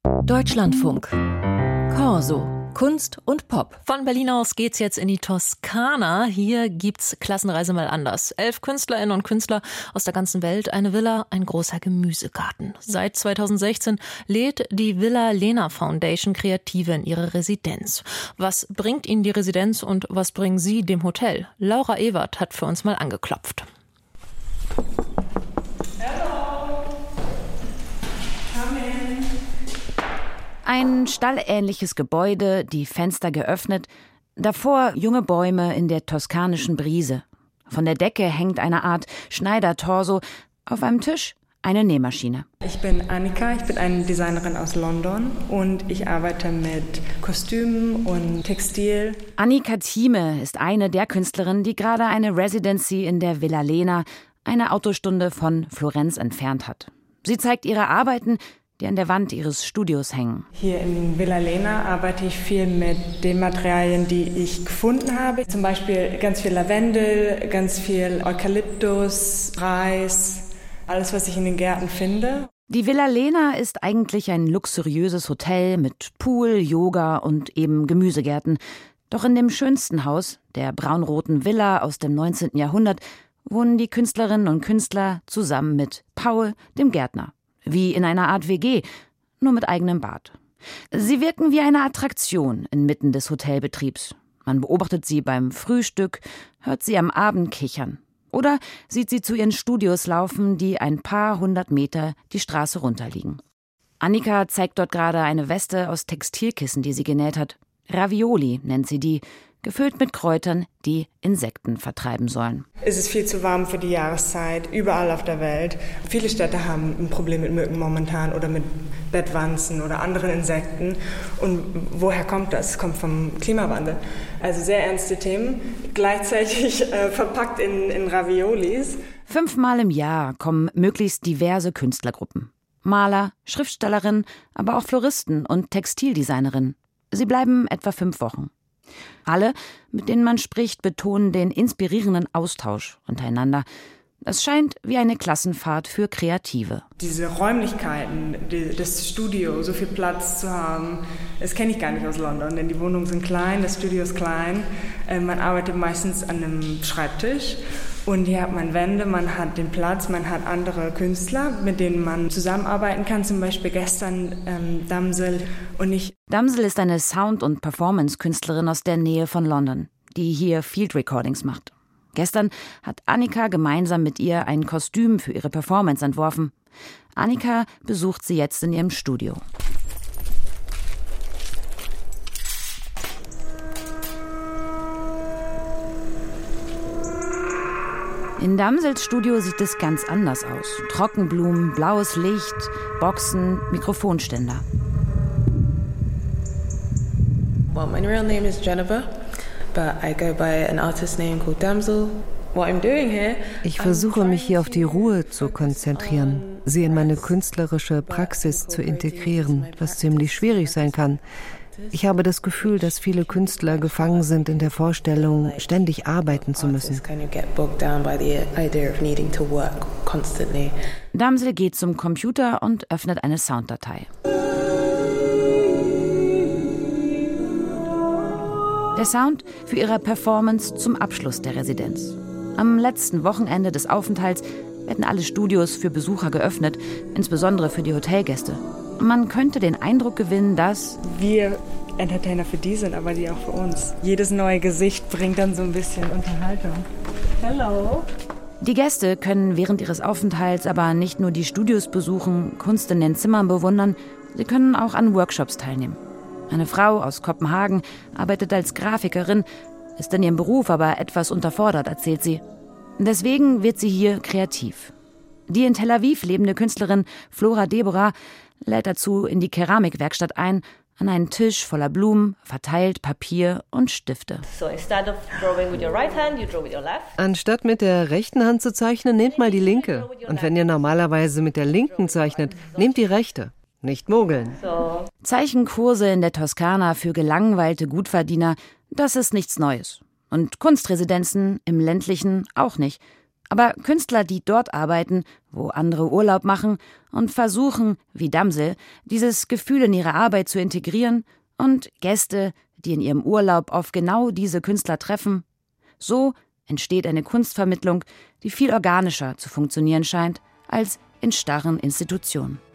Deutschlandfunk. Corso. Kunst und Pop. Von Berlin aus geht's jetzt in die Toskana. Hier gibt's Klassenreise mal anders. 11 Künstlerinnen und Künstler aus der ganzen Welt, eine Villa, ein großer Gemüsegarten. Seit 2016 lädt die Villa Lena Foundation Kreative in ihre Residenz. Was bringt ihnen die Residenz und was bringen sie dem Hotel? Laura Ewert hat für uns mal angeklopft. Ein stallähnliches Gebäude, die Fenster geöffnet, davor junge Bäume in der toskanischen Brise. Von der Decke hängt eine Art Schneidertorso, auf einem Tisch eine Nähmaschine. Ich bin Annika, ich bin eine Designerin aus London und ich arbeite mit Kostümen und Textil. Annika Thieme ist eine der Künstlerinnen, die gerade eine Residency in der Villa Lena, eine Autostunde von Florenz entfernt hat. Sie zeigt ihre Arbeiten, die an der Wand ihres Studios hängen. Hier in Villa Lena arbeite ich viel mit den Materialien, die ich gefunden habe. Zum Beispiel ganz viel Lavendel, ganz viel Eukalyptus, Reis, alles, was ich in den Gärten finde. Die Villa Lena ist eigentlich ein luxuriöses Hotel mit Pool, Yoga und eben Gemüsegärten. Doch in dem schönsten Haus, der braunroten Villa aus dem 19. Jahrhundert, wohnen die Künstlerinnen und Künstler zusammen mit Paul, dem Gärtner. Wie in einer Art WG, nur mit eigenem Bad. Sie wirken wie eine Attraktion inmitten des Hotelbetriebs. Man beobachtet sie beim Frühstück, hört sie am Abend kichern. Oder sieht sie zu ihren Studios laufen, die ein paar hundert Meter die Straße runterliegen. Annika zeigt dort gerade eine Weste aus Textilkissen, die sie genäht hat. Ravioli nennt sie die, gefüllt mit Kräutern, die Insekten vertreiben sollen. Es ist viel zu warm für die Jahreszeit, überall auf der Welt. Viele Städte haben ein Problem mit Mücken momentan oder mit Bettwanzen oder anderen Insekten. Und woher kommt das? Es kommt vom Klimawandel. Also sehr ernste Themen, gleichzeitig verpackt in Raviolis. 5-mal im Jahr kommen möglichst diverse Künstlergruppen. Maler, Schriftstellerinnen, aber auch Floristen und Textildesignerinnen. Sie bleiben etwa 5 Wochen. Alle, mit denen man spricht, betonen den inspirierenden Austausch untereinander. Es scheint wie eine Klassenfahrt für Kreative. Diese Räumlichkeiten, das Studio, so viel Platz zu haben, das kenne ich gar nicht aus London, denn die Wohnungen sind klein, das Studio ist klein. Man arbeitet meistens an einem Schreibtisch und hier hat man Wände, man hat den Platz, man hat andere Künstler, mit denen man zusammenarbeiten kann. Zum Beispiel gestern Damsel und ich. Damsel ist eine Sound- und Performance-Künstlerin aus der Nähe von London, die hier Field Recordings macht. Gestern hat Annika gemeinsam mit ihr ein Kostüm für ihre Performance entworfen. Annika besucht sie jetzt in ihrem Studio. In Damsels Studio sieht es ganz anders aus. Trockenblumen, blaues Licht, Boxen, Mikrofonständer. Well, my real name is Jennifer. But I go by an artist name called Damsel. What I'm doing here, ich versuche mich hier auf die Ruhe zu konzentrieren, sie in meine künstlerische Praxis zu integrieren, was ziemlich schwierig sein kann. Ich habe das Gefühl, dass viele Künstler gefangen sind in der Vorstellung, ständig arbeiten zu müssen. Damsel geht zum Computer und öffnet eine Sounddatei. Der Sound für ihre Performance zum Abschluss der Residenz. Am letzten Wochenende des Aufenthalts werden alle Studios für Besucher geöffnet, insbesondere für die Hotelgäste. Man könnte den Eindruck gewinnen, dass wir Entertainer für die sind, aber die auch für uns. Jedes neue Gesicht bringt dann so ein bisschen Unterhaltung. Hello. Die Gäste können während ihres Aufenthalts aber nicht nur die Studios besuchen, Kunst in den Zimmern bewundern, sie können auch an Workshops teilnehmen. Eine Frau aus Kopenhagen arbeitet als Grafikerin, ist in ihrem Beruf aber etwas unterfordert, erzählt sie. Deswegen wird sie hier kreativ. Die in Tel Aviv lebende Künstlerin Flora Deborah lädt dazu in die Keramikwerkstatt ein, an einen Tisch voller Blumen, verteilt Papier und Stifte. Anstatt mit der rechten Hand zu zeichnen, nehmt mal die linke. Und wenn ihr normalerweise mit der linken zeichnet, nehmt die rechte. Nicht mogeln. Zeichenkurse in der Toskana für gelangweilte Gutverdiener, das ist nichts Neues. Und Kunstresidenzen im ländlichen auch nicht. Aber Künstler, die dort arbeiten, wo andere Urlaub machen und versuchen, wie Damsel, dieses Gefühl in ihre Arbeit zu integrieren, und Gäste, die in ihrem Urlaub auf genau diese Künstler treffen, so entsteht eine Kunstvermittlung, die viel organischer zu funktionieren scheint als in starren Institutionen.